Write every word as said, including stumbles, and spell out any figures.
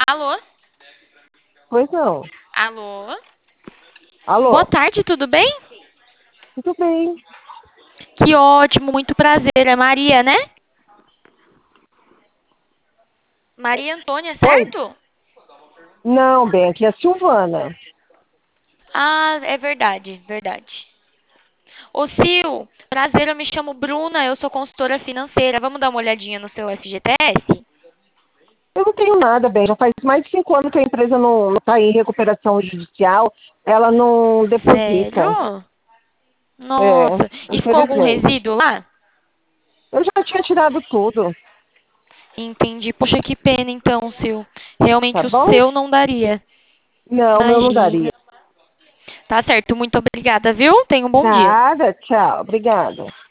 Alô? Pois não. Alô? Boa Alô? tarde, tudo bem? Tudo bem? Que ótimo, muito prazer. É Maria, né? Maria Antônia, Oi? certo? Não, bem, aqui é a Silvana. Ah, é verdade, verdade. Ô, Sil, prazer, eu me chamo Bruna, eu sou consultora financeira. Vamos dar uma olhadinha no seu F G T S? Eu não tenho nada, bem. Já faz mais de cinco anos que a empresa não está em recuperação judicial. Ela não deposita. Sério? É, Nossa, e ficou algum infelizmente. resíduo lá? Eu já tinha tirado tudo, Entendi. Poxa, que pena então, Sil. tá Realmente o bom? seu não daria. Não, o meu não daria. Imagina. Tá certo, muito obrigada, viu? Tenha um bom dia. Nada, tchau. Obrigada.